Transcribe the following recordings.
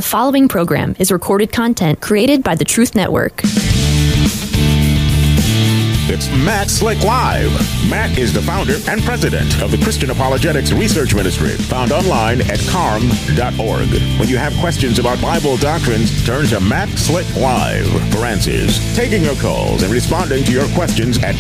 The following program is recorded content created by the Truth Network. It's Matt Slick Live. Matt is the founder and president of the Christian Apologetics Research Ministry, found online at carm.org. When you have questions about Bible doctrines, turn to Matt Slick Live for answers. Taking your calls and responding to your questions at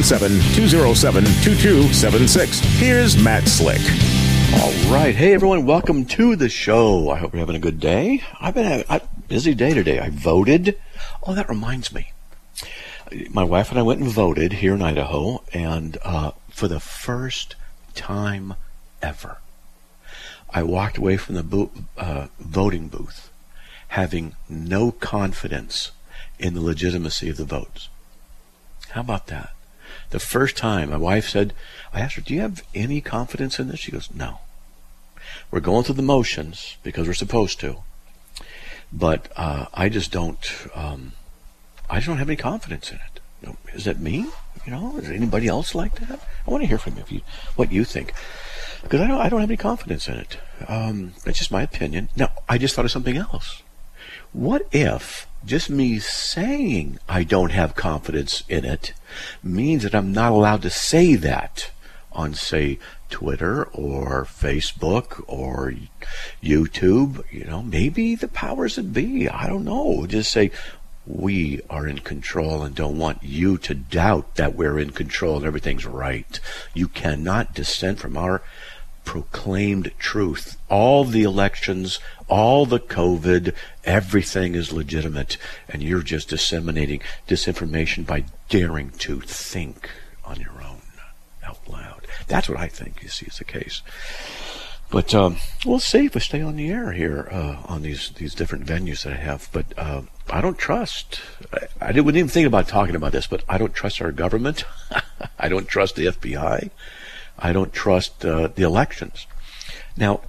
877-207-2276. Here's Matt Slick. All right. Hey, everyone. Welcome to the show. I hope you're having a good day. I've been having a busy day today. I voted. Oh, that reminds me. My wife and I went and voted here in Idaho, and for the first time ever, I walked away from the voting booth having no confidence in the legitimacy of the votes. How about that? The first time my wife said, I asked her, do you have any confidence in this? She goes, no. We're going through the motions because we're supposed to, but I just don't have any confidence in it. Is that me? Is anybody else like that? I want to hear from you, what you think, because I don't have any confidence in it. That's just my opinion. Now, I just thought of something else. What if just me saying I don't have confidence in it means that I'm not allowed to say that on, say, Twitter or Facebook or YouTube? Maybe the powers that be, I don't know, just say, we are in control and don't want you to doubt that we're in control and everything's right. You cannot dissent from our proclaimed truth. All the elections, all the COVID, everything is legitimate, and you're just disseminating disinformation by daring to think on your own out loud. That's what I think, you see, is the case. But we'll see if we stay on the air here on these different venues that I have. But I don't trust. I wouldn't even think about talking about this, but I don't trust our government. I don't trust the FBI. I don't trust the elections. Now,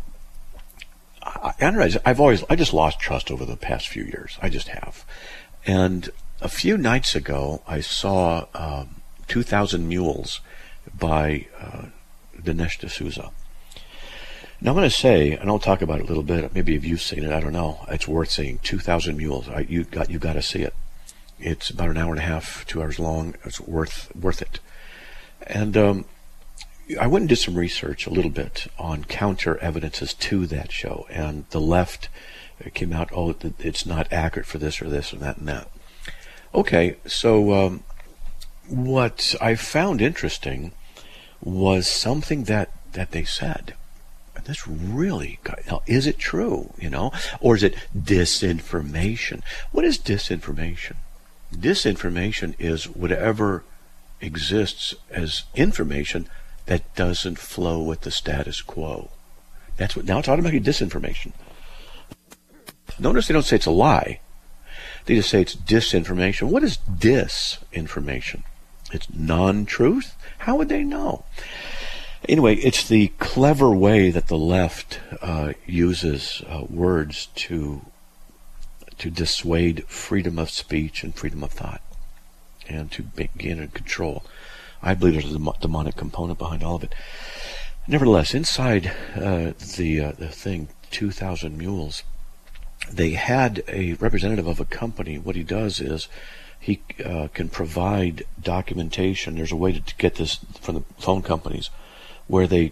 I just lost trust over the past few years. I just have. And a few nights ago, I saw 2,000 Mules by Dinesh D'Souza. Now I'm going to say, and I'll talk about it a little bit. Maybe if you've seen it, I don't know. It's worth seeing. 2,000 Mules. You got to see it. It's about an hour and a half, 2 hours long. It's worth it. And I went and did some research a little bit on counter evidences to that show, and the left came out, it's not accurate for this or this or that and that. Okay, so what I found interesting was something that they said. This really, now, is it true, or is it disinformation? What is disinformation? Disinformation is whatever exists as information that doesn't flow with the status quo. Now it's automatically disinformation. Notice they don't say it's a lie. They just say it's disinformation. What is disinformation? It's non-truth? How would they know? Anyway, it's the clever way that the left uses words to dissuade freedom of speech and freedom of thought, and to gain and control. I believe there's a demonic component behind all of it. Nevertheless, inside the thing, 2,000 Mules, they had a representative of a company. What he does is he can provide documentation. There's a way to get this from the phone companies, where they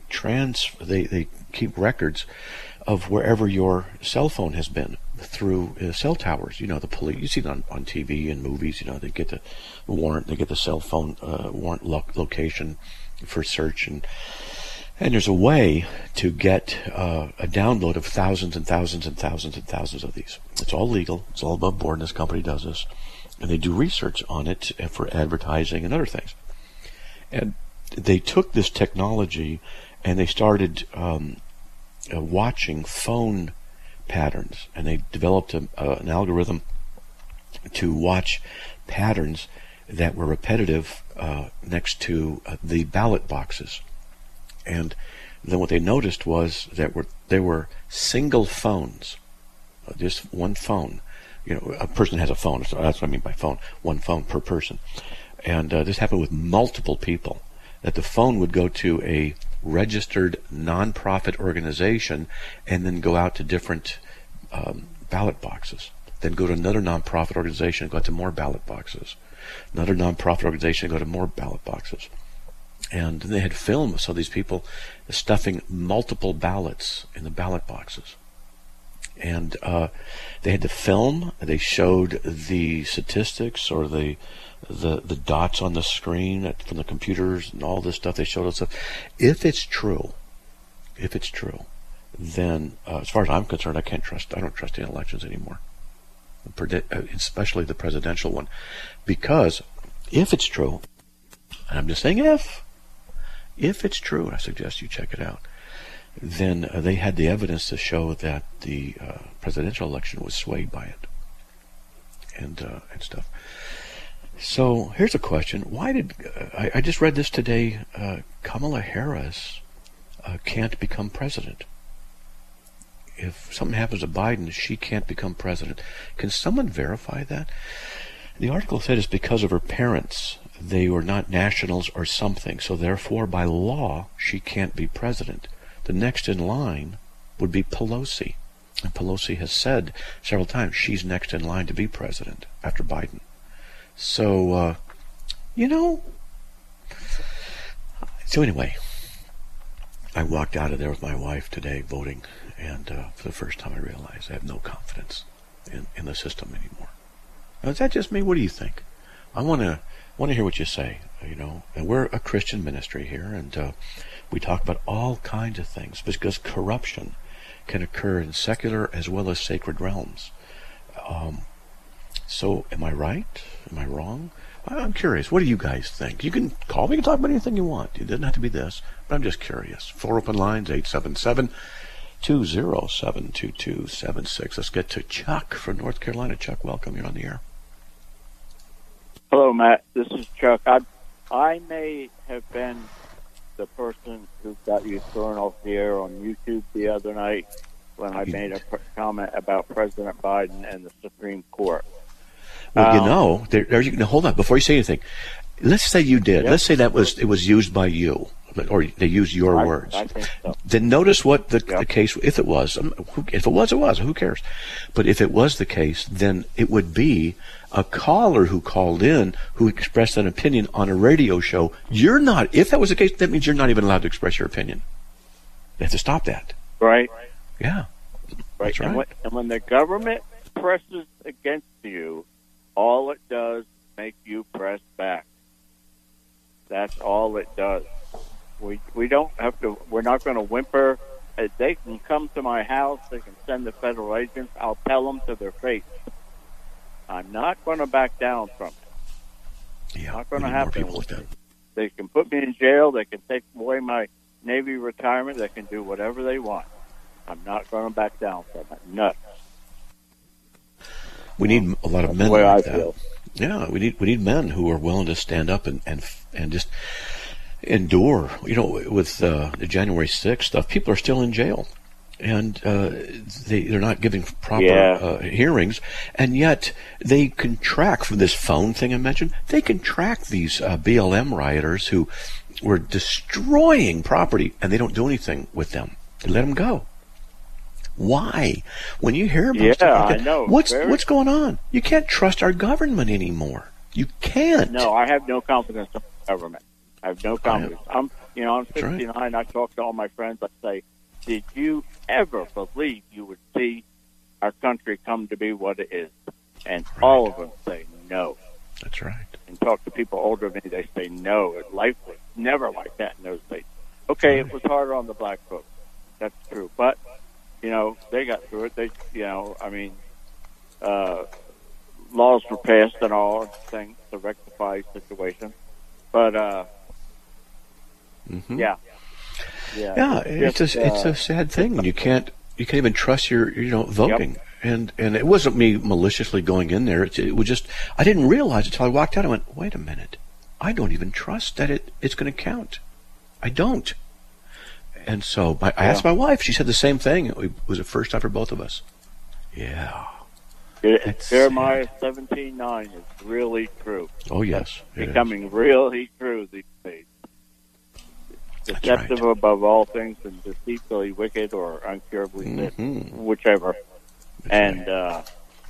keep records of wherever your cell phone has been through cell towers. The police, you see it on TV and movies, they get the warrant, they get the cell phone warrant location for search, and there's a way to get a download of thousands and thousands and thousands and thousands of these. It's all legal, it's all above board, and this company does this, and they do research on it for advertising and other things. And they took this technology and they started watching phone patterns, and they developed an algorithm to watch patterns that were repetitive next to the ballot boxes. And then what they noticed was that there were single phones, just one phone. A person has a phone, so that's what I mean by phone, one phone per person. And this happened with multiple people, that the phone would go to a registered nonprofit organization and then go out to different ballot boxes. Then go to another nonprofit organization and go to more ballot boxes. Another nonprofit organization and go to more ballot boxes. And they had film of some of these people stuffing multiple ballots in the ballot boxes. And they had the film. They showed the statistics or the dots on the screen from the computers and all this stuff. They showed us stuff. If it's true, then as far as I'm concerned, I don't trust any elections anymore, especially the presidential one, because if it's true, and I'm just saying if it's true, I suggest you check it out, then they had the evidence to show that the presidential election was swayed by it and stuff. So here's a question. Why did I just read this today, Kamala Harris can't become president. If something happens to Biden, she can't become president. Can someone verify that? The article said it's because of her parents. They were not nationals or something, so therefore by law she can't be president. The next in line would be Pelosi. And Pelosi has said several times she's next in line to be president after Biden. So, So anyway, I walked out of there with my wife today voting, and for the first time I realized I have no confidence in the system anymore. Now, is that just me? What do you think? I want to hear what you say, And we're a Christian ministry here, and we talk about all kinds of things because corruption can occur in secular as well as sacred realms. So am I right? Am I wrong? I'm curious. What do you guys think? You can call me and talk about anything you want. It doesn't have to be this, but I'm just curious. 4 open lines, 877-207-2276. Let's get to Chuck from North Carolina. Chuck, welcome. You're on the air. Hello, Matt. This is Chuck. I may have been the person who got you thrown off the air on YouTube the other night when I made a comment about President Biden and the Supreme Court. Well, hold on. Before you say anything, let's say you did. Yep. Let's say it was used by you, or they used your words. I think so. Then notice what the case, if it was. If it was, it was. Who cares? But if it was the case, then it would be a caller who called in who expressed an opinion on a radio show. You're not. If that was the case, that means you're not even allowed to express your opinion. They have to stop that. Right. Yeah. Right. That's right. And when the government presses against you, all it does is make you press back. That's all it does. We don't have to. We're not going to whimper. They can come to my house. They can send the federal agents. I'll tell them to their face. I'm not going to back down from it. Yeah, not going to happen. Like that. They can put me in jail. They can take away my Navy retirement. They can do whatever they want. I'm not going to back down from it. Nuts. We need a lot of men like like that. Feel. Yeah, we need men who are willing to stand up and just endure. With the January 6th stuff, people are still in jail, and they're not giving proper hearings, and yet they can track from this phone thing I mentioned. They can track these BLM rioters who were destroying property, and they don't do anything with them. They let them go. Why? When you hear about stuff like that, I know. What's going on? You can't trust our government anymore. You can't. No, I have no confidence in the government. I have no confidence. I'm 69. Right. I talk to all my friends. I say, did you ever believe you would see our country come to be what it is? And all of them say no. That's right. And talk to people older than me, they say no. Life was never like that in those days. Okay, It was harder on the black folks. That's true. But they got through it. Laws were passed and all things to rectify situations. But, yeah. It's a sad thing when you can't even trust your voting. Yep. And it wasn't me maliciously going in there. It was just I didn't realize it until I walked out. I went, wait a minute, I don't even trust that it's going to count. I don't. And so I asked my wife. She said the same thing. It was the first time for both of us. Yeah. Jeremiah 17:9 is really true. Oh, yes. It's becoming really true these days. Deceptive above all things and deceitfully wicked or incurably sick, whichever. And the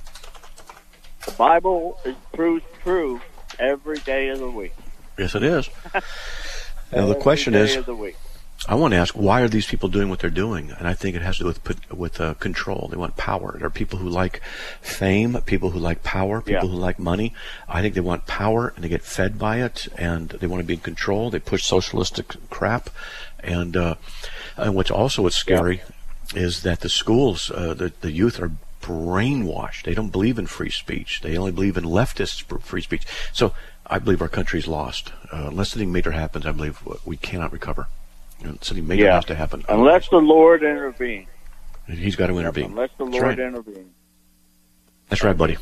Bible proves true every day of the week. Yes, it is. Now, the question is, I want to ask, why are these people doing what they're doing? And I think it has to do with control. They want power. There are people who like fame, people who like power, people who like money. I think they want power, and they get fed by it, and they want to be in control. They push socialistic crap. And what's scary is that the schools, the youth are brainwashed. They don't believe in free speech. They only believe in leftist free speech. So I believe our country's lost. Unless something major happens, I believe we cannot recover. Something major has to happen. Unless the Lord intervenes. He's got to intervene. Unless the Lord intervenes. That's right, buddy.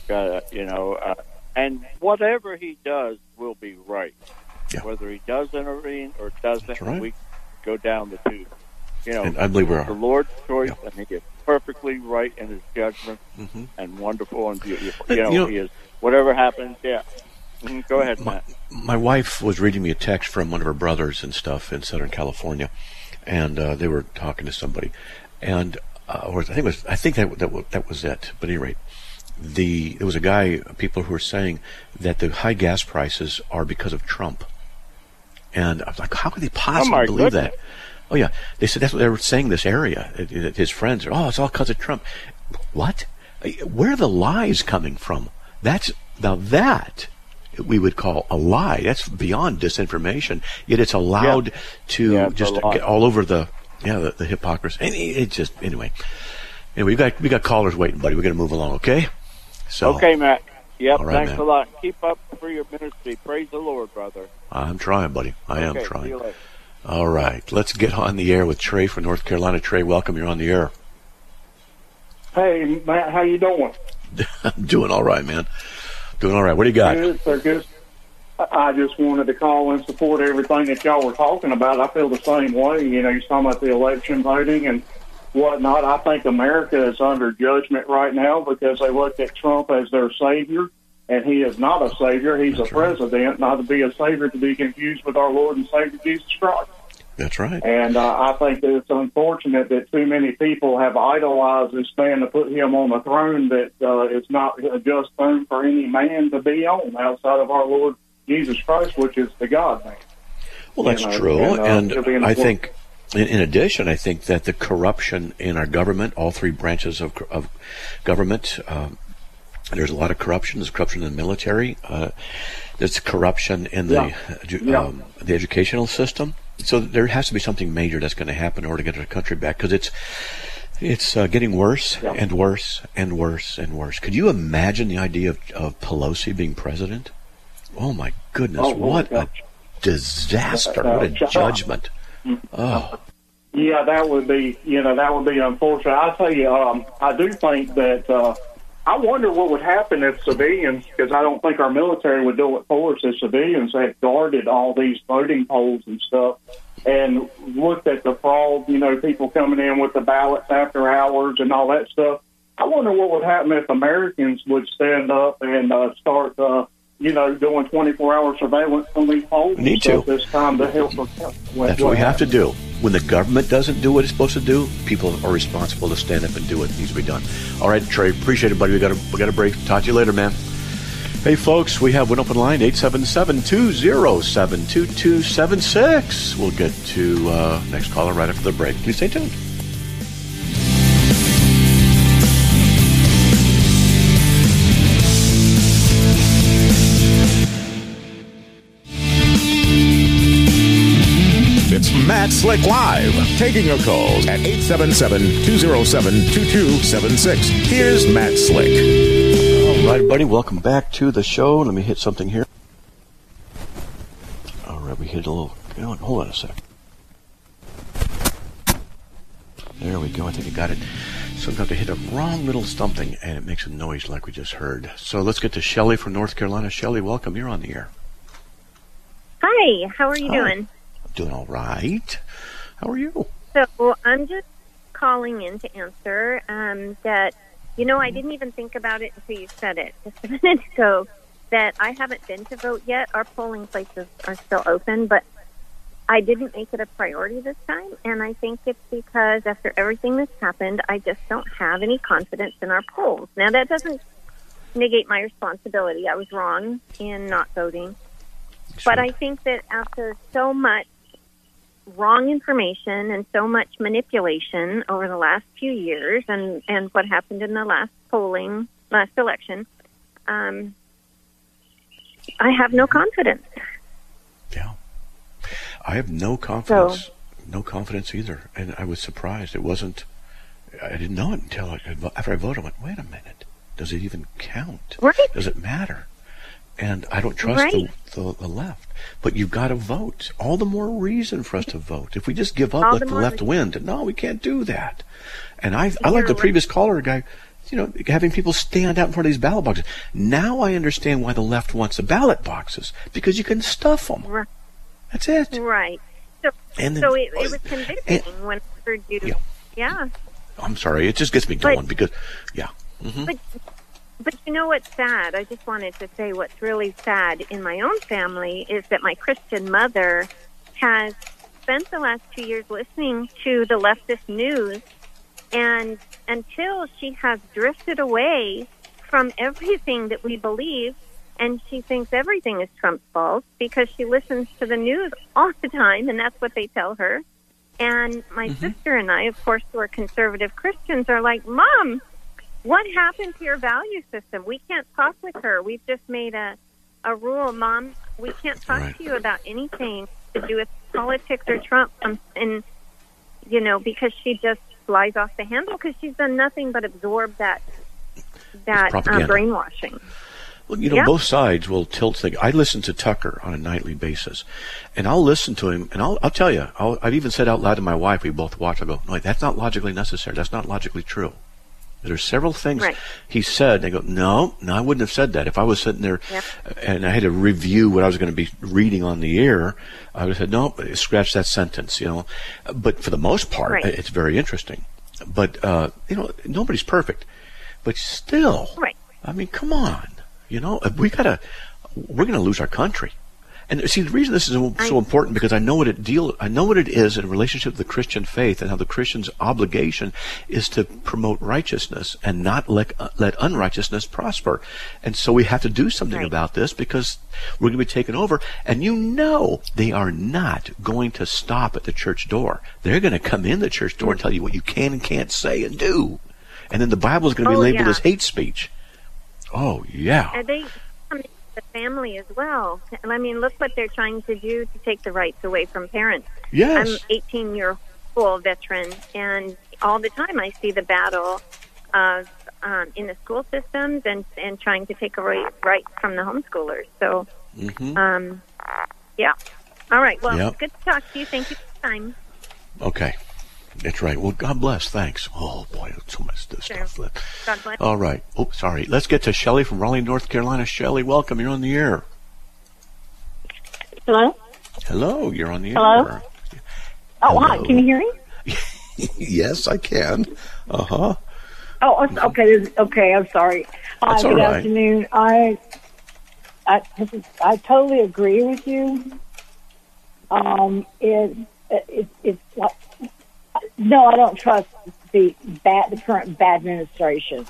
And whatever he does will be right. Yeah. Whether he does intervene or doesn't, we go down the tube. And I believe we are. The Lord's choice, and he is perfectly right in his judgment, and wonderful and beautiful. He is. Whatever happens, Go ahead, Matt. My wife was reading me a text from one of her brothers and stuff in Southern California, and they were talking to somebody, and I think that was it. But at any rate, there was a guy, people who were saying that the high gas prices are because of Trump, and I was like, how could they possibly believe that? Oh yeah, they said that's what they were saying. This area, his friends are, it's all because of Trump. What? Where are the lies coming from? That we would call a lie. That's beyond disinformation. Yet it's allowed to just get all over the hypocrisy. And it just anyway, we got callers waiting, buddy. We got to move along, okay? So okay, Matt. Yep. Right, thanks man. a lot. Keep up for your ministry. Praise the Lord, brother. I'm trying, buddy. I am trying. See you later. All right, let's get on the air with Trey from North Carolina. Trey, welcome. You're on the air. Hey, Matt, how you doing? I'm doing all right, man. Doing all right. What do you got? Good, sir, good. I just wanted to call and support everything that y'all were talking about. I feel the same way. You're talking about the election voting and whatnot. I think America is under judgment right now because they look at Trump as their savior, and he is not a savior. He's a president, not to be a savior, to be confused with our Lord and Savior Jesus Christ. That's right. And I think that it's unfortunate that too many people have idolized this man to put him on a throne that is not a just throne for any man to be on outside of our Lord Jesus Christ, which is the God man. Well, that's true. And I think, in addition, I think that the corruption in our government, all three branches of government, there's a lot of corruption. There's corruption in the military. There's corruption in the educational system. So there has to be something major that's going to happen in order to get our country back, because it's getting worse and worse and worse and worse. Could you imagine the idea of Pelosi being president? Oh my goodness! What a disaster! What a judgment! Oh. Yeah, that would be unfortunate. I tell you, I do think that. I wonder what would happen if civilians, because I don't think our military would do it for us, if civilians had guarded all these voting polls and stuff and looked at the fraud, people coming in with the ballots after hours and all that stuff. I wonder what would happen if Americans would stand up and start, doing 24-hour surveillance on these polls. Need to. This time to help us. That's what we have to do. When the government doesn't do what it's supposed to do, people are responsible to stand up and do what needs to be done. All right, Trey, appreciate it, buddy. We got a break. Talk to you later, man. Hey, folks, we have one open line, 877-207-2276. We'll get to next caller right after the break. Please stay tuned. It's Matt Slick Live, taking your calls at 877-207-2276. Here's Matt Slick. All right, buddy, welcome back to the show. Let me hit something here. All right, we hit a little... Hold on a sec. There we go. I think I got it. Sometimes I hit a wrong little something, and it makes a noise like we just heard. So let's get to Shelley from North Carolina. Shelley, welcome. You're on the air. Hi. How are you doing? Doing all right. How are you? So I'm just calling in to answer that, I didn't even think about it until you said it just a minute ago, that I haven't been to vote yet. Our polling places are still open, but I didn't make it a priority this time, and I think it's because after everything that's happened, I just don't have any confidence in our polls. Now, that doesn't negate my responsibility. I was wrong in not voting. Sure. But I think that after so much wrong information and so much manipulation over the last few years and what happened in the last election, I have no confidence. Yeah. I have no confidence. No confidence either. And I was surprised. I didn't know it until after I voted. I went, wait a minute. Does it even count? Right. Does it matter? And I don't trust the left. But you've got to vote. All the more reason for us to vote. If we just give up, let the left win. No, we can't do that. And I like the previous caller guy, having people stand out in front of these ballot boxes. Now I understand why the left wants the ballot boxes, because you can stuff them. Right. That's it. Right. So it was convincing when I heard you. Yeah. I'm sorry. It just gets me going because, yeah. Mm-hmm. But you know what's sad? I just wanted to say what's really sad in my own family is that my Christian mother has spent the last 2 years listening to the leftist news, and until she has drifted away from everything that we believe, and she thinks everything is Trump's fault because she listens to the news all the time, and that's what they tell her. And my sister and I, of course, who are conservative Christians, are like, Mom, what happened to your value system? We can't talk with her. We've just made a rule, Mom. We can't talk to you about anything to do with politics or Trump. And because she just flies off the handle because she's done nothing but absorb that brainwashing. Well, both sides will tilt things. I listen to Tucker on a nightly basis, and I'll listen to him, and I'll tell you, I've even said out loud to my wife, we both watch, I go, no, that's not logically necessary. That's not logically true. There's several things he said, and I go, no, I wouldn't have said that. If I was sitting there and I had to review what I was going to be reading on the air, I would have said, no, scratch that sentence, But for the most part, it's very interesting. But, nobody's perfect. But still, I mean, come on. We're going to lose our country. And see, the reason this is so important, because I know what it is in relationship to the Christian faith, and how the Christian's obligation is to promote righteousness and not let unrighteousness prosper. And so we have to do something about this, because we're going to be taken over. And they are not going to stop at the church door. They're going to come in the church door and tell you what you can and can't say and do. And then the Bible is going to be labeled as hate speech. Oh, yeah. And they come into the family as well. I mean, look what they're trying to do to take the rights away from parents. Yes. I'm 18-year-old veteran, and all the time I see the battle of in the school systems and trying to take away rights from the homeschoolers. So, yeah. All right. Well, good to talk to you. Thank you for your time. Okay. That's right. Well, God bless. Thanks. Oh, boy, so much stuff. God bless. All right. Oh, sorry. Let's get to Shelley from Raleigh, North Carolina. Shelley, welcome. You're on the air. Hello? Hello. You're on the air. Hello? Oh, hi. Can you hear me? Yes, I can. Uh-huh. Oh, okay. Okay, I'm sorry. That's good all right. Afternoon. I totally agree with you. It's like, no, I don't trust the current bad administration.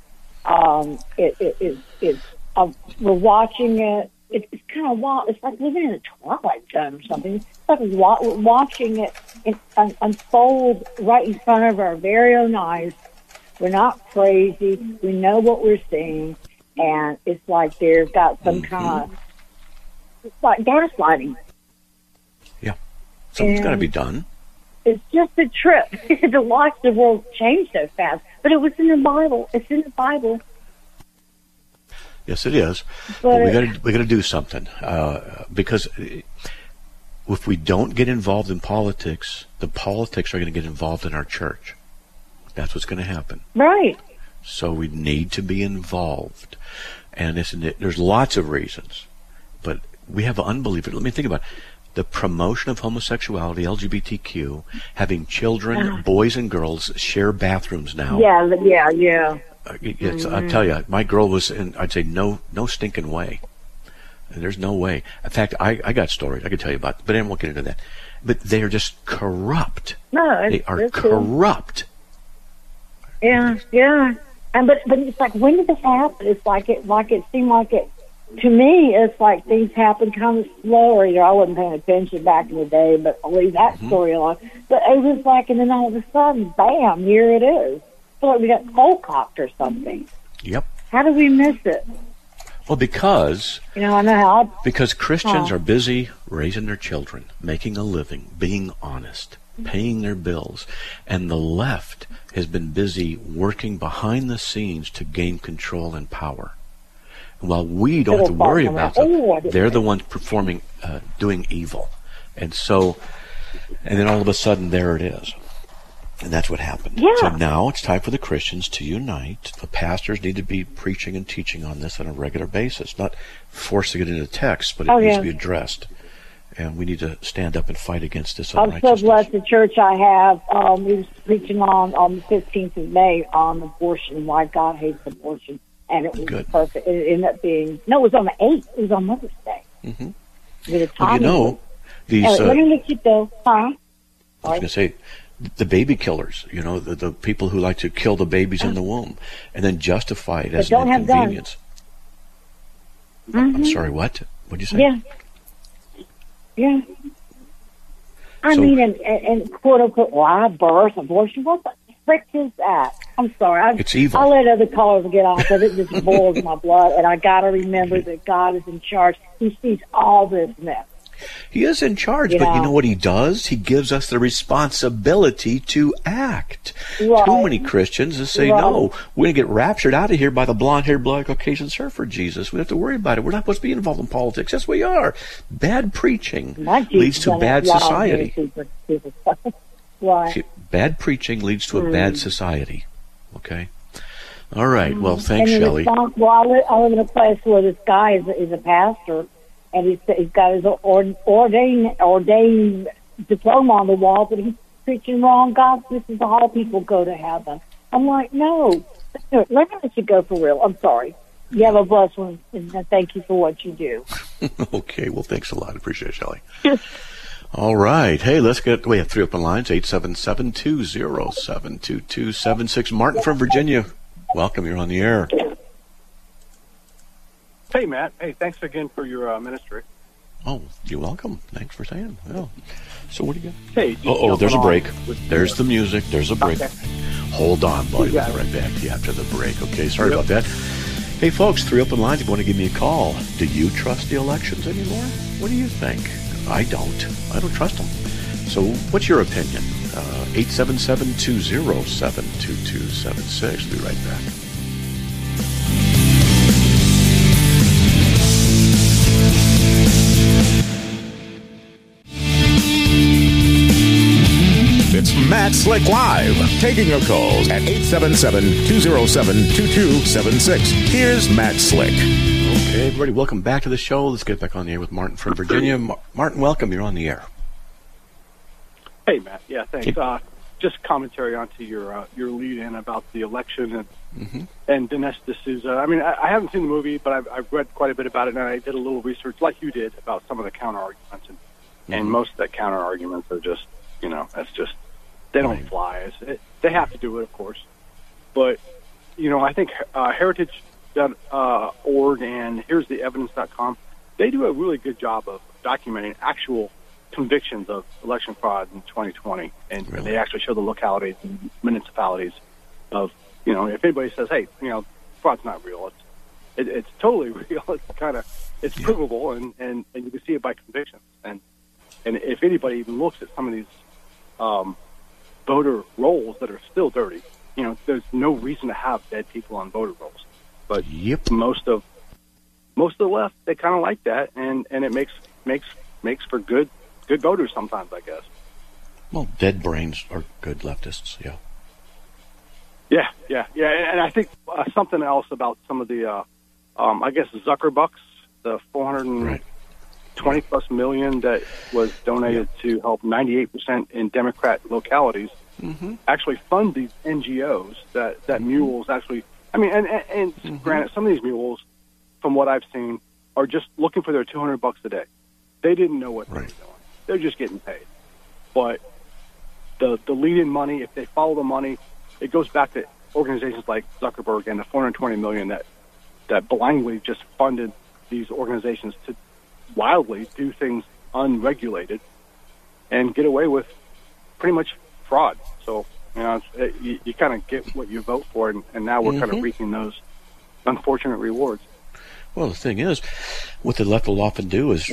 We're watching it. It's kind of wild. It's like living in a Twilight Zone or something. It's like watching it unfold right in front of our very own eyes. We're not crazy. We know what we're seeing, and it's like they've got some kind of, it's like gaslighting. Yeah, something's got to be done. It's just a trip to watch the world change so fast. But it was in the Bible. It's in the Bible. Yes, it is. But we got to do something because if we don't get involved in politics, the politics are going to get involved in our church. That's what's going to happen. Right. So we need to be involved, and there's lots of reasons, but we have unbelievable. Let me think about it. The promotion of homosexuality, LGBTQ, having children, boys and girls share bathrooms now. Yeah. I'll tell you, my girl was in, I'd say, no stinking way. There's no way. In fact, I got stories I could tell you about, but I won't get into that. But they are just corrupt. No, they are corrupt. Yeah. And but it's like, when did this happen? It's like it seemed like it. To me, it's like things happen kind of slower. I wasn't paying attention back in the day, but I'll leave that story alone. But it was like, and then all of a sudden, bam, here it is. I feel like we got cold-cocked or something. Yep. How did we miss it? Well, because I know how. Because Christians are busy raising their children, making a living, being honest, paying their bills, and the left has been busy working behind the scenes to gain control and power. And while we don't have to worry about them, they're the ones performing, doing evil, and then all of a sudden, there it is. And that's what happened. Yeah. So now it's time for the Christians to unite. The pastors need to be preaching and teaching on this on a regular basis, not forcing it into text, but it needs to be addressed. And we need to stand up and fight against this unrighteousness. I'm so blessed the church I have. He was preaching on the 15th of May on abortion, why God hates abortion. And it was perfect. It ended up being, it was on the 8th. It was on Mother's Day. Mm-hmm. Well, these... let me let you go. Huh? I was going to say... The baby killers, the people who like to kill the babies in the womb and then justify it as an inconvenience. I'm sorry, what? What did you say? Yeah. I mean, and quote unquote live birth, abortion. What the frick is that? I'm sorry. It's evil. I'll let other callers get off of it. It just boils my blood, and I got to remember that God is in charge. He sees all this mess. He is in charge, but you know what he does? He gives us the responsibility to act. Right. Too many Christians just say, no, we're going to get raptured out of here by the blonde-haired, black Caucasian surfer Jesus. We don't have to worry about it. We're not supposed to be involved in politics. Yes, we are. Bad preaching leads to bad society. Right. Bad preaching leads to a bad society. Okay? All right. Well, thanks, Shelley. I live in a place where this guy is a pastor, and he's got his ordained diploma on the wall, but he's preaching wrong. God, this is how people go to heaven. I'm like, no. Let me let you go for real. I'm sorry. You have a blessed one, and thank you for what you do. Okay. Well, thanks a lot. I appreciate it, Shelley. All right. Hey, we have 3 open lines, 877-207-2276. Martin from Virginia. Welcome. You're on the air. Hey, Matt. Hey, thanks again for your ministry. Oh, you're welcome. Thanks for saying. Well, so what do you got? Hey. There's a break. There's the music. There's a break. Okay. Hold on, buddy. We'll be right back to you after the break. Okay, sorry about that. Hey, folks, 3 open lines. If you want to give me a call, do you trust the elections anymore? What do you think? I don't. I don't trust them. So what's your opinion? 877-207-2276. We'll be right back. It's Matt Slick Live, taking your calls at 877-207-2276. Here's Matt Slick. Okay, everybody, welcome back to the show. Let's get back on the air with Martin from Virginia. Martin, welcome. You're on the air. Hey, Matt. Yeah, thanks. Just commentary onto your lead-in about the election and Dinesh D'Souza. I mean, I haven't seen the movie, but I've read quite a bit about it, and I did a little research, like you did, about some of the counter-arguments. And most of the counter-arguments are just, that's just, they don't fly. They have to do it, of course. But, I think Heritage.org and Here's the Evidence.com, they do a really good job of documenting actual convictions of election fraud in 2020. And they actually show the localities and municipalities of, if anybody says, hey, fraud's not real, it's totally real. It's provable, and you can see it by convictions. And if anybody even looks at some of these voter rolls that are still dirty, there's no reason to have dead people on voter rolls. But most of the left, they kind of like that, and it makes for good voters sometimes, I guess. Well, dead brains are good leftists, yeah. Yeah, and I think something else about some of the, I guess, Zuckerbucks, the 420 plus million that was donated to help 98% in Democrat localities, actually fund these NGOs that mules actually. I mean, and granted, some of these mules, from what I've seen, are just looking for their $200 a day. They didn't know what they were Right. doing. They're just getting paid. But the lead-in money, if they follow the money, it goes back to organizations like Zuckerberg and the $420 million that blindly just funded these organizations to wildly do things unregulated and get away with pretty much fraud. So, you kind of get what you vote for, and now we're kind of reaping those unfortunate rewards. Well, the thing is, what the left will often do is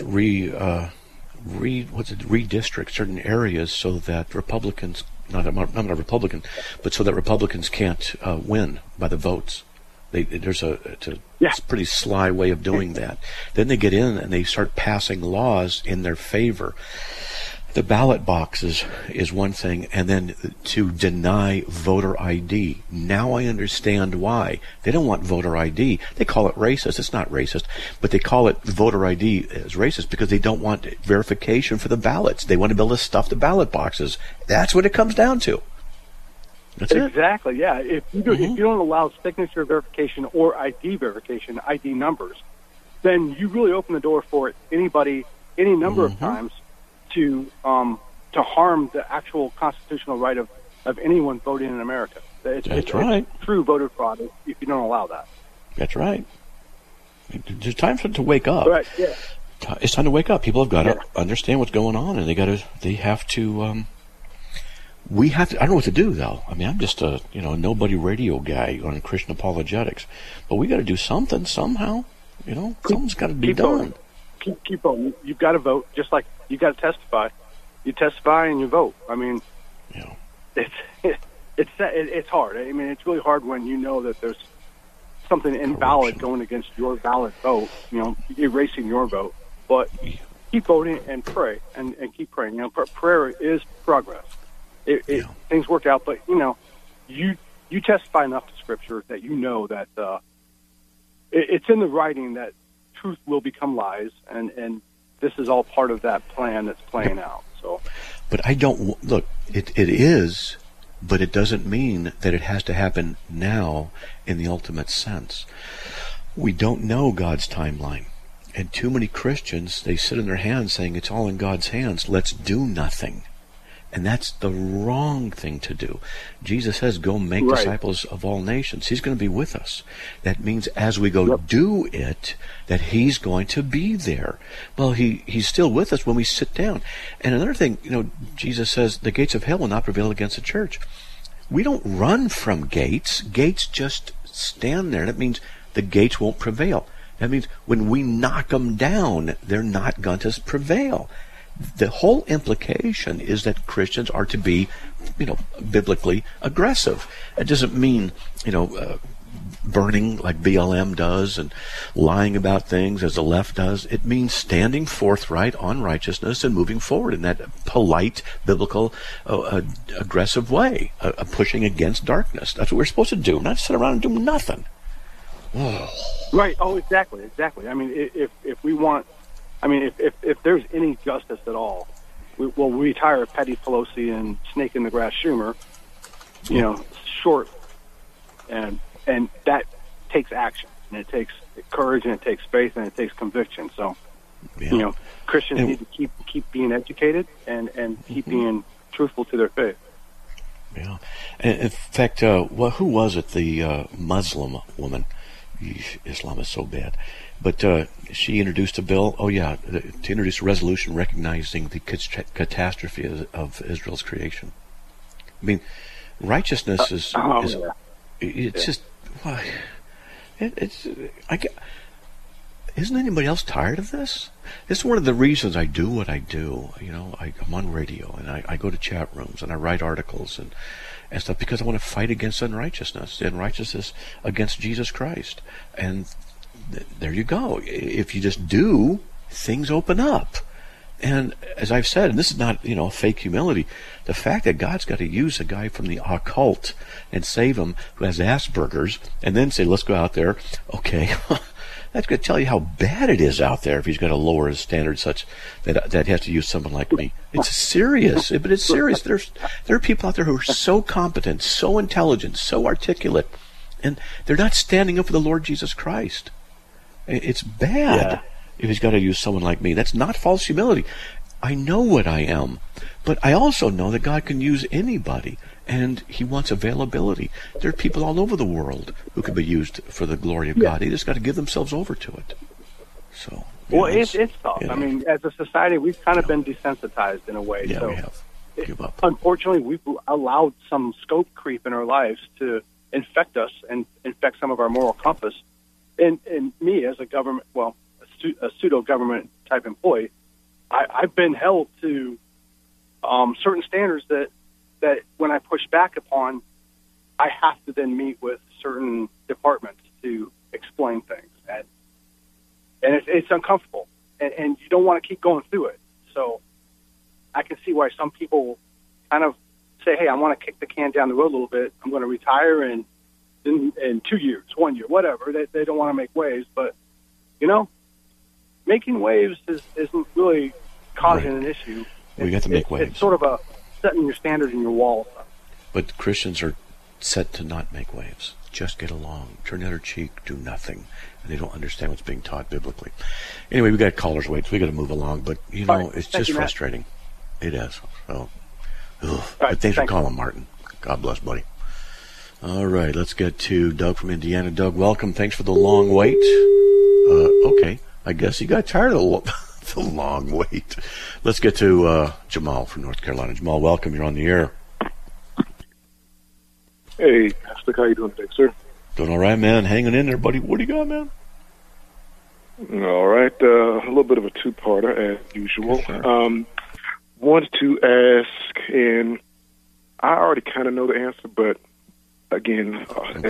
redistrict certain areas so that Republicans, I'm not a Republican, but so that Republicans can't win by the votes. It's a pretty sly way of doing that. Then they get in and they start passing laws in their favor. The ballot box is one thing, and then to deny voter ID. Now I understand why. They don't want voter ID. They call it racist. It's not racist, but they call it voter ID as racist because they don't want verification for the ballots. They want to be able to stuff the ballot boxes. That's what it comes down to. That's exactly, yeah. If you don't allow signature verification or ID verification, ID numbers, then you really open the door for anybody, any number of times, to harm the actual constitutional right of anyone voting in America. It's right. It's true voter fraud if you don't allow that. That's right. There's time for it to wake up. Right. Yeah. It's time to wake up. People have got to understand what's going on, and they have to. We have to. I don't know what to do though. I mean, I'm just a nobody radio guy on Christian apologetics, but we got to do something somehow. Something's got to be done. Keep voting. You've got to vote, just like you got to testify. You testify and you vote. I mean, it's hard. I mean, it's really hard when you know that there's something invalid going against your valid vote. Erasing your vote. But keep voting and pray and keep praying. Prayer is progress. Things work out, but you testify enough to Scripture that you know that it's in the writing that truth will become lies, and this is all part of that plan that's playing out. So, but I don't look. It is, but it doesn't mean that it has to happen now in the ultimate sense. We don't know God's timeline, and too many Christians, they sit in their hands saying it's all in God's hands. Let's do nothing. And that's the wrong thing to do. Jesus says, go make disciples of all nations. He's going to be with us. That means as we go do it, that He's going to be there. Well, He's still with us when we sit down. And another thing, Jesus says, the gates of hell will not prevail against the church. We don't run from gates. Gates just stand there. That means the gates won't prevail. That means when we knock them down, they're not going to prevail. The whole implication is that Christians are to be, biblically aggressive. It doesn't mean, burning like BLM does and lying about things as the left does. It means standing forthright on righteousness and moving forward in that polite, biblical, aggressive way, pushing against darkness. That's what we're supposed to do, not sit around and do nothing. Right. Oh, exactly. I mean, if we want... if there's any justice at all, we'll retire Petty Pelosi and snake in the grass Schumer, short, and that takes action, and it takes courage, and it takes faith, and it takes conviction. So, Christians need to keep being educated and keep being truthful to their faith. Yeah. In fact, who was it? The Muslim woman. Islam is so bad. But she introduced a bill, to introduce a resolution recognizing the catastrophe of Israel's creation. I mean, righteousness is just, isn't anybody else tired of this? This is one of the reasons I do what I do. I'm on radio, and I go to chat rooms, and I write articles and stuff because I want to fight against unrighteousness against Jesus Christ. And there you go. If you just do, things open up. And as I've said, and this is not, fake humility, the fact that God's got to use a guy from the occult and save him who has Asperger's and then say, let's go out there. Okay. That's going to tell you how bad it is out there if He's going to lower His standards such that He has to use someone like me. It's serious, but it's serious. There are people out there who are so competent, so intelligent, so articulate, and they're not standing up for the Lord Jesus Christ. It's bad. if he's got to use someone like me. That's not false humility. I know what I am, but I also know that God can use anybody, and he wants availability. There are people all over the world who can be used for the glory of God. They just got to give themselves over to it. So, it's tough. I mean, as a society, we've kind of been desensitized in a way. Yeah, so we have. Give up. Unfortunately, we've allowed some scope creep in our lives to infect us and infect some of our moral compass. And me, as a government, a pseudo-government type employee, I've been held to certain standards that when I push back upon, I have to then meet with certain departments to explain things. And it's uncomfortable. And you don't want to keep going through it. So I can see why some people kind of say, hey, I want to kick the can down the road a little bit. I'm going to retire in 2 years, 1 year, whatever. They don't want to make waves. But, making waves isn't really causing an issue. We got to make waves. It's sort of a setting your standards in your wall. But Christians are set to not make waves. Just get along. Turn the other cheek. Do nothing. And they don't understand what's being taught biblically. Anyway, we got callers wait, so we got to move along. But, it's just frustrating. It is. So, but thanks for calling, Martin. God bless, buddy. All right, let's get to Doug from Indiana. Doug, welcome. Thanks for the long wait. Okay, I guess you got tired of the long wait. Let's get to Jamal from North Carolina. Jamal, welcome. You're on the air. Hey, Slick, how you doing today, sir? Doing all right, man. Hanging in there, buddy. What do you got, man? All right, a little bit of a two-parter, as usual. Yes, wanted to ask, and I already kind of know the answer, but again,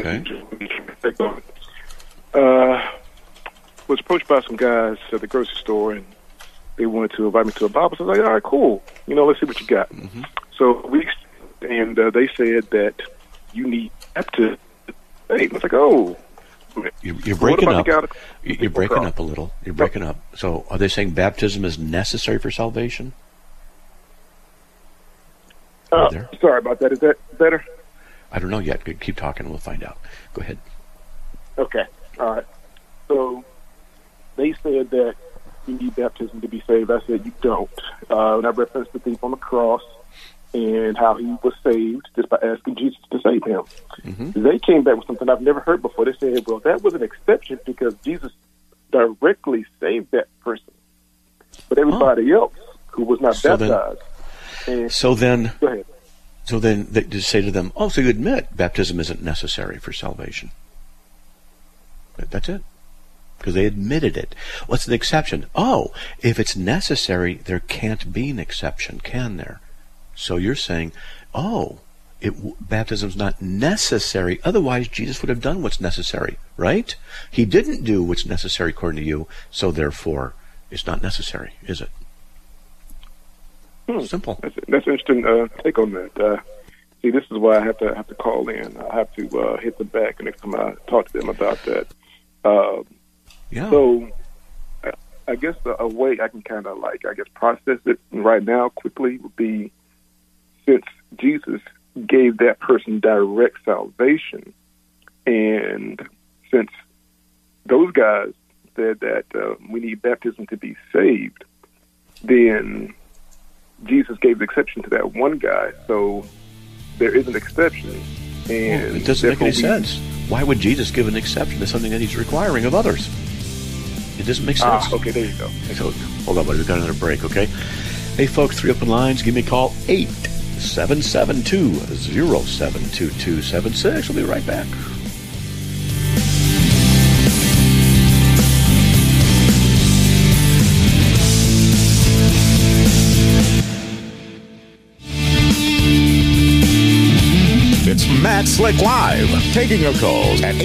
was approached by some guys at the grocery store, and they wanted to invite me to a Bible. So I was like, all right, cool. Let's see what you got. Mm-hmm. So they said that you need baptism. Hey, I was like, oh. You're breaking up. You're breaking up a little. You're breaking up. So are they saying baptism is necessary for salvation? Sorry about that. Is that better? I don't know yet. Keep talking. We'll find out. Go ahead. Okay. All right. So they said that you need baptism to be saved. I said you don't. And I referenced the thief on the cross and how he was saved just by asking Jesus to save him. Mm-hmm. They came back with something I've never heard before. They said, well, that was an exception because Jesus directly saved that person. But everybody else who was not baptized. So then go ahead. So then they just say to them, so you admit baptism isn't necessary for salvation. That's it. Because they admitted it. What's an exception? If it's necessary, there can't be an exception, can there? So you're saying, baptism's not necessary. Otherwise, Jesus would have done what's necessary, right? He didn't do what's necessary according to you, so therefore, it's not necessary, is it? Simple. That's an interesting take on that. See, this is why I have to call in. I have to hit them back next time I talk to them about that. So I guess a way I can kind of process it right now quickly would be, since Jesus gave that person direct salvation, and since those guys said that we need baptism to be saved, then Jesus gave the exception to that one guy, so there is an exception. And it doesn't make any sense. Why would Jesus give an exception to something that he's requiring of others? It doesn't make sense. Okay, there you go. So, hold on, buddy. We've got another break, okay? Hey, folks, 3 open lines. Give me a call, 877-207-2276. We'll be right back. It's Matt Slick Live, taking your calls at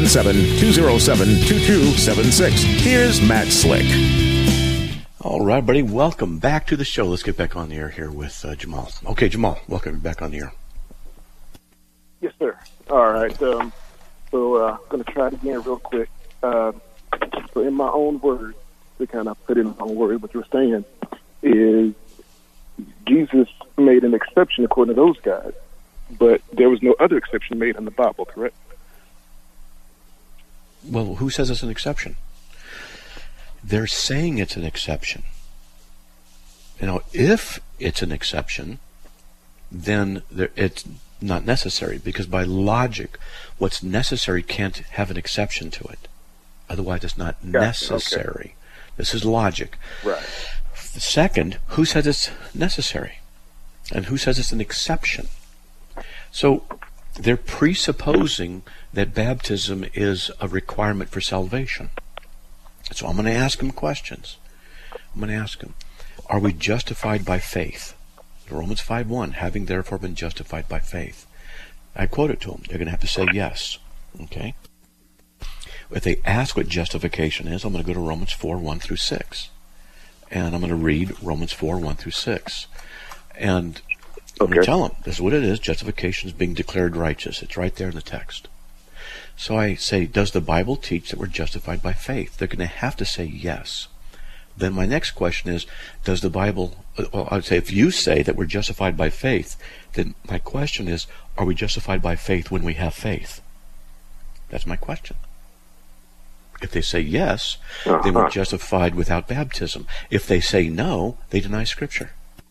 877-207-2276. Here's Matt Slick. All right, buddy, welcome back to the show. Let's get back on the air here with Jamal. Okay, Jamal, welcome back on the air. Yes, sir. All right, so I'm going to try it again real quick. So in my own words, to kind of put in my own words, what you were saying is Jesus made an exception according to those guys. But there was no other exception made in the Bible, correct? Well, who says it's an exception? they're saying it's an exception. You know, if it's an exception, then it's not necessary, because by logic, what's necessary can't have an exception to it. Otherwise, it's not necessary. Okay. This is logic. Right. Second, who says it's necessary? And who says it's an exception? So they're presupposing that baptism is a requirement for salvation. So I'm going to ask them questions. I'm going to ask them, are we justified by faith? Romans 5:1, having therefore been justified by faith. I quote it to them. They're going to have to say yes. Okay? If they ask what justification is, I'm going to go to Romans 4:1 through 6. And I'm going to read Romans 4:1 through 6. And I'm going to tell them, this is what it is. Justification is being declared righteous. It's right there in the text. So I say, does the Bible teach that we're justified by faith? They're going to have to say yes. Then my next question is, does the Bible, well, I would say, if you say that we're justified by faith, then my question is, are we justified by faith when we have faith? That's my question. If they say yes, then we're justified without baptism. If they say no, they deny Scripture.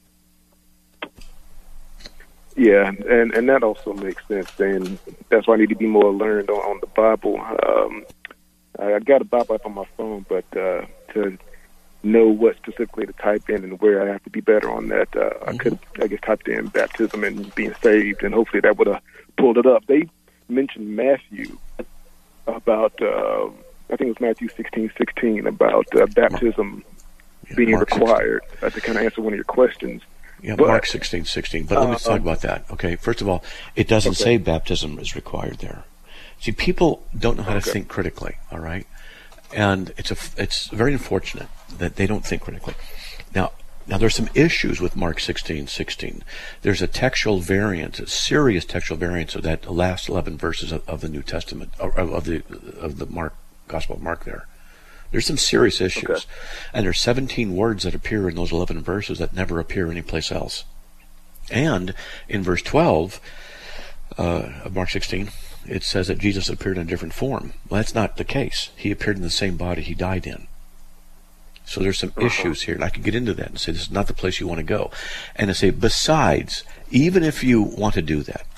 Yeah, and that also makes sense, and that's why I need to be more learned on the Bible. I got a Bible app on my phone, but to know what specifically to type in and where I have to be better on that, I could, I guess, typed in baptism and being saved, and hopefully that would have pulled it up. They mentioned Matthew about, I think it was Matthew 16:16, about baptism being required, to kind of answer one of your questions. Yeah, Mark 16:16. But let me talk about that. Okay, first of all, it doesn't say baptism is required there. See, people don't know how to think critically, all right? And it's very unfortunate that they don't think critically. Now there's some issues with Mark 16:16. There's a textual variance, a serious textual variance of that last 11 verses of the New Testament, of the Mark Gospel of Mark there. There's some serious issues. And there's 17 words that appear in those 11 verses that never appear anyplace else. And in verse 12 of Mark 16, it says that Jesus appeared in a different form. Well, that's not the case. He appeared in the same body he died in. So there's some issues here, and I can get into that and say this is not the place you want to go. And to say, besides, even if you want to do that,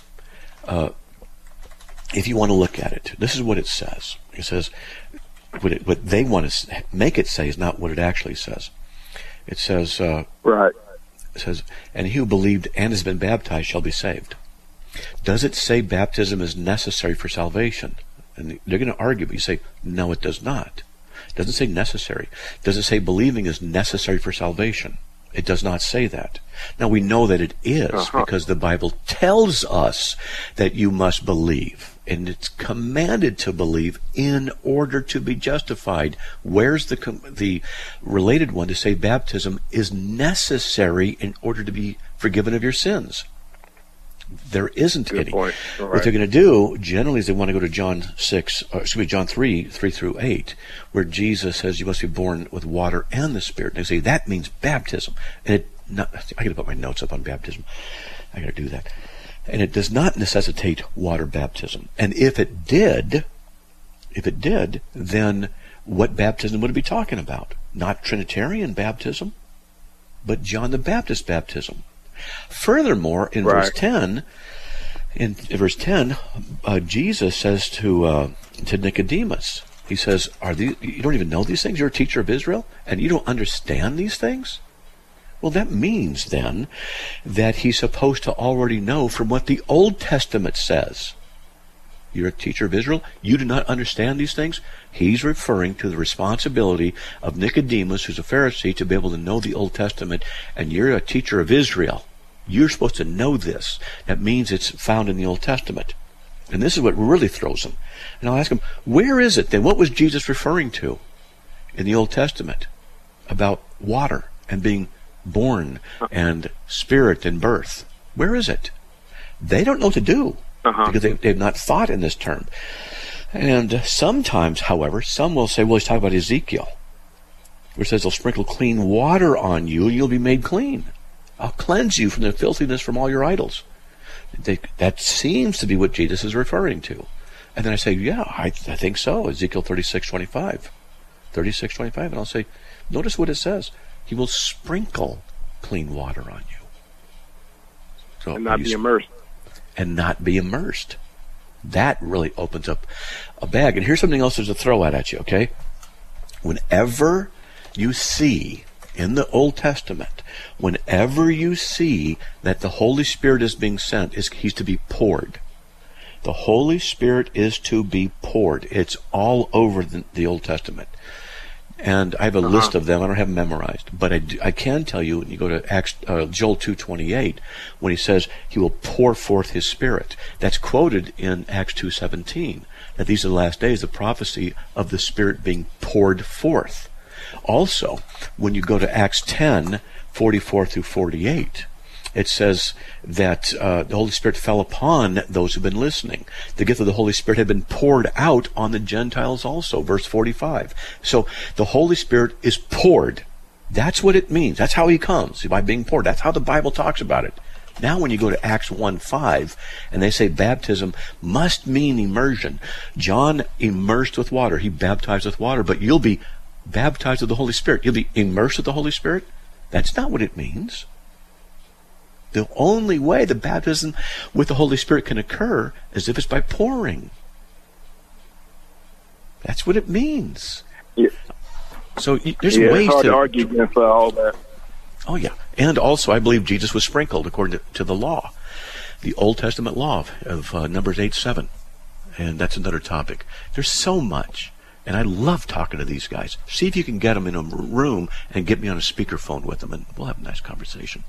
if you want to look at it, this is what it says. It says, what they want to make it say is not what it actually says. It says, It says, and he who believed and has been baptized shall be saved. Does it say baptism is necessary for salvation? And they're going to argue, but you say, no, it does not. It doesn't say necessary. Does it say believing is necessary for salvation? It does not say that. Now, we know that it is because the Bible tells us that you must believe, and it's commanded to believe in order to be justified. Where's the related one to say baptism is necessary in order to be forgiven of your sins? There isn't any. What they're going to do generally is they want to go to John 3:3-8, where Jesus says you must be born with water and the Spirit. And they say that means baptism. And I got to put my notes up on baptism. I got to do that. And it does not necessitate water baptism. And if it did, then what baptism would it be talking about? Not Trinitarian baptism, but John the Baptist baptism. Furthermore, in verse 10, Jesus says to Nicodemus, he says, you don't even know these things? You're a teacher of Israel, and you don't understand these things? Well, that means then that he's supposed to already know from what the Old Testament says. You're a teacher of Israel, you do not understand these things? He's referring to the responsibility of Nicodemus, who's a Pharisee, to be able to know the Old Testament, and you're a teacher of Israel. You're supposed to know this. That means it's found in the Old Testament. And this is what really throws him. And I'll ask him, where is it then? What was Jesus referring to in the Old Testament about water and being born and spirit and birth? Where is it? They don't know what to do because they've not thought in this term. And sometimes, however, some will say, well, he's talking about Ezekiel, which says, I'll sprinkle clean water on you and you'll be made clean. I'll cleanse you from the filthiness from all your idols. That seems to be what Jesus is referring to. And then I say, yeah, I think so. Ezekiel 36:25. 36:25, and I'll say, notice what it says. He will sprinkle clean water on you. So and not be immersed. And not be immersed. That really opens up a bag. And here's something else to throw at you, okay? Whenever you see in the Old Testament, whenever you see that the Holy Spirit is being sent, he's to be poured. The Holy Spirit is to be poured. It's all over the Old Testament. And I have a list of them. I don't have them memorized. But I can tell you, when you go to Joel 2:28, when he says he will pour forth his Spirit, that's quoted in Acts 2:17, that these are the last days, the prophecy of the Spirit being poured forth. Also, when you go to Acts 10:44 through 48, it says that the Holy Spirit fell upon those who've been listening. The gift of the Holy Spirit had been poured out on the Gentiles also, verse 45. So the Holy Spirit is poured. That's what it means. That's how he comes, by being poured. That's how the Bible talks about it. Now when you go to Acts 1:5, and they say baptism must mean immersion. John immersed with water. He baptized with water, but you'll be baptized with the Holy Spirit. You'll be immersed with the Holy Spirit? That's not what it means. The only way the baptism with the Holy Spirit can occur is if it's by pouring. That's what it means. Yeah. So there's ways it's hard to argue against all that. Oh, yeah. And also, I believe Jesus was sprinkled according to the law, the Old Testament law of Numbers 8:7. And that's another topic. There's so much. And I love talking to these guys. See if you can get them in a room and get me on a speakerphone with them, and we'll have a nice conversation.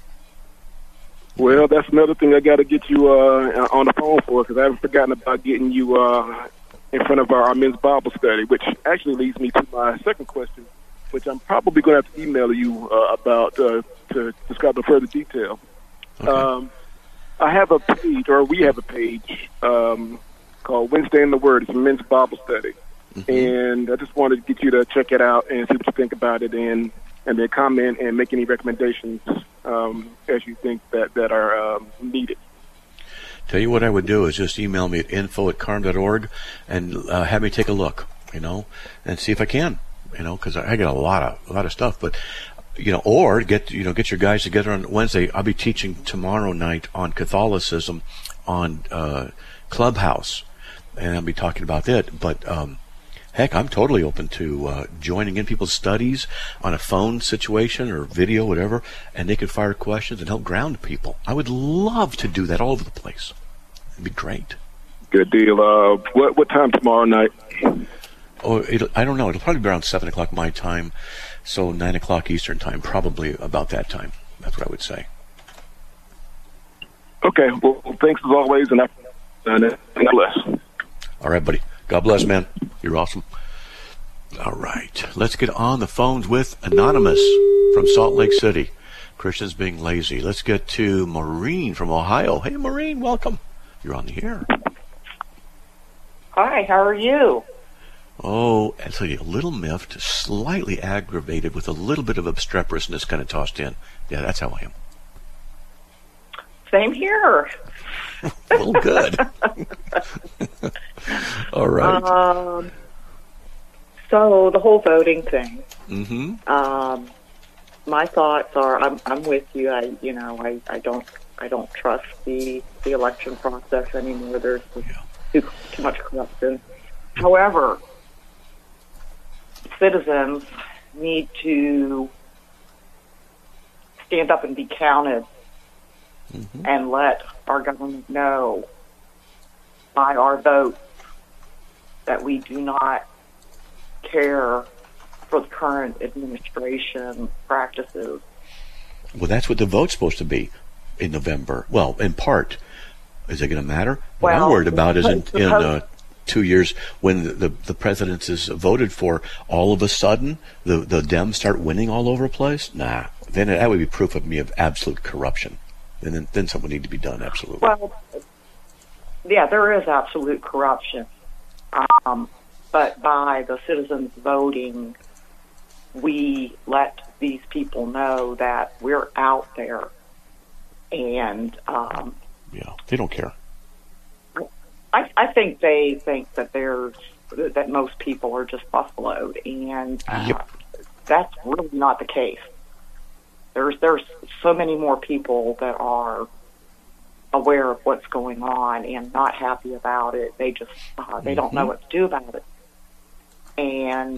Well, that's another thing I got to get you on the phone for, because I haven't forgotten about getting you in front of our men's Bible study, which actually leads me to my second question, which I'm probably going to have to email you about to describe in further detail. Okay. I have a page, or we have a page called Wednesday in the Word. It's a men's Bible study. Mm-hmm. And I just wanted to get you to check it out and see what you think about it, and then comment and make any recommendations as you think that are needed. Tell you what I would do is just email me at info@carm.org and have me take a look, and see if I can, because I got a lot of stuff. But or get your guys together on Wednesday. I'll be teaching tomorrow night on Catholicism on Clubhouse, and I'll be talking about it. But heck, I'm totally open to joining in people's studies on a phone situation or video, whatever, and they could fire questions and help ground people. I would love to do that all over the place. It'd be great. Good deal. What time tomorrow night? Oh, I don't know. It'll probably be around 7 o'clock my time, so 9 o'clock Eastern time, probably about that time. That's what I would say. Okay. Well, thanks as always, and God bless. All right, buddy. God bless, man. You're awesome. All right. Let's get on the phones with Anonymous from Salt Lake City. Christians being lazy. Let's get to Maureen from Ohio. Hey, Maureen, welcome. You're on the air. Hi, how are you? Oh, I'll tell you, a little miffed, slightly aggravated, with a little bit of obstreperousness kind of tossed in. Yeah, that's how I am. Same here. Well, good. All right. So the whole voting thing. Mm-hmm. My thoughts are, I'm with you. I don't trust the election process anymore. There's too much corruption. However, citizens need to stand up and be counted, and let our government know by our votes that we do not care for the current administration practices. Well, that's what the vote's supposed to be in November. Well, in part. Is it going to matter? What I'm worried about is in 2 years, when the president is voted for, all of a sudden the Dems start winning all over the place. Nah, then that would be proof of me of absolute corruption. And then something would need to be done. Absolutely. Well, yeah, there is absolute corruption, but by the citizens voting, we let these people know that we're out there, and they don't care. I think they think that there's that most people are just buffaloed, and that's really not the case. There's so many more people that are aware of what's going on and not happy about it. They just they don't know what to do about it, and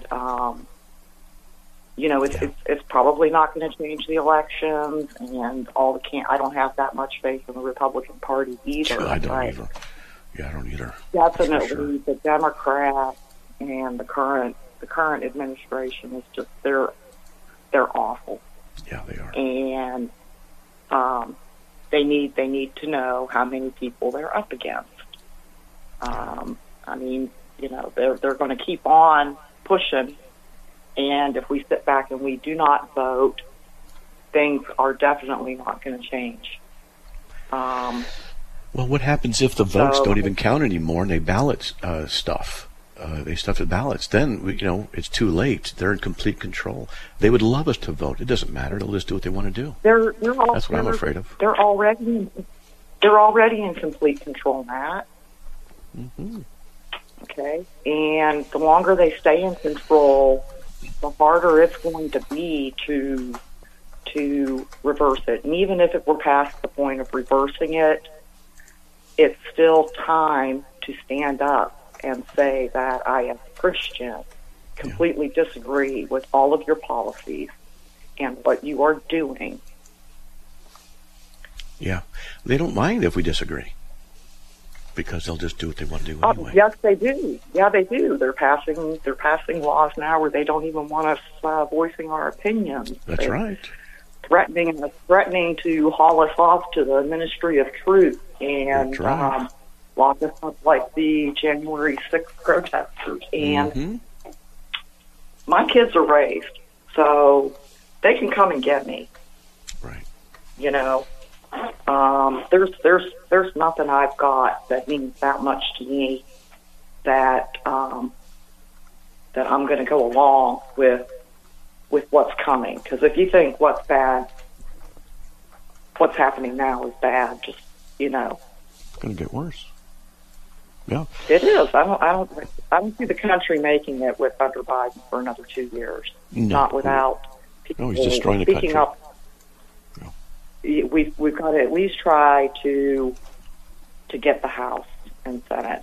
it's probably not going to change the elections and all the I don't have that much faith in the Republican Party either. I don't either. Yeah, I don't either. Definitely, the Democrats and the current administration is just they're awful. Yeah, they are. And they need to know how many people they're up against. I mean, they're going to keep on pushing, and if we sit back and we do not vote, things are definitely not going to change. Well, what happens if the votes don't even count anymore and they ballot stuff? They stuff the ballots. Then, it's too late. They're in complete control. They would love us to vote. It doesn't matter. They'll just do what they want to do. That's what I'm afraid of. They're already in complete control, Matt. Mm-hmm. Okay? And the longer they stay in control, the harder it's going to be to reverse it. And even if it were past the point of reversing it, it's still time to stand up and say that I, as a Christian, completely disagree with all of your policies and what you are doing. Yeah. They don't mind if we disagree because they'll just do what they want to do anyway. Yes, they do. Yeah, they do. They're passing laws now where they don't even want us voicing our opinions. That's right. Threatening to haul us off to the Ministry of Truth and lock us up like the January 6th protesters. And my kids are raised, so they can come and get me. Right. There's nothing I've got that means that much to me that I'm going to go along with what's coming. Because if you think what's happening now is bad, just it's going to get worse. Yeah, it is. I don't see the country making it with under Biden for another 2 years. No. Not without people he's destroying the country. Up. Yeah. We've got to at least try to get the House and Senate.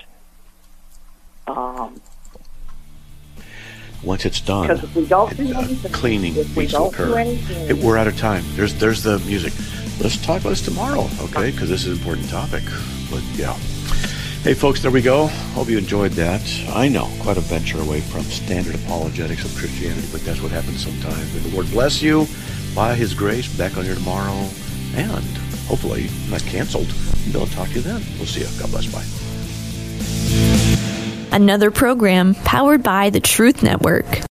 Once it's done, because if we don't do anything, cleaning needs to occur. We're out of time. There's the music. Let's talk about this tomorrow, okay? Because this is an important topic. But yeah. Hey, folks, there we go. Hope you enjoyed that. I know, quite a venture away from standard apologetics of Christianity, but that's what happens sometimes. May the Lord bless you. By His grace, back on here tomorrow. And hopefully not canceled. They'll talk to you then. We'll see you. God bless. Bye. Another program powered by the Truth Network.